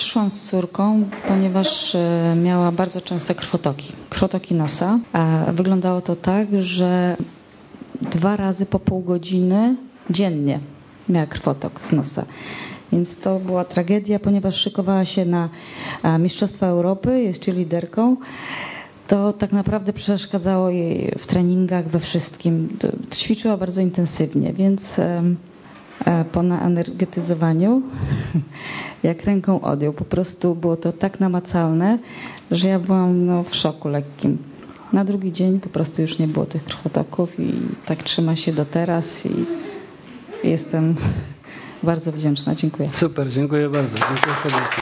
przyszłam z córką, ponieważ miała bardzo częste krwotoki nosa. A wyglądało to tak, że 2 razy po pół godziny dziennie miała krwotok z nosa. Więc to była tragedia, ponieważ szykowała się na Mistrzostwa Europy, jest cheerleaderką. To tak naprawdę przeszkadzało jej w treningach, we wszystkim. Ćwiczyła bardzo intensywnie, więc po naenergetyzowaniu jak ręką odjął. Po prostu było to tak namacalne, że ja byłam w szoku lekkim. Na drugi dzień po prostu już nie było tych krwotoków i tak trzyma się do teraz i jestem bardzo wdzięczna. Dziękuję. Super, dziękuję bardzo. Dziękuję serdecznie.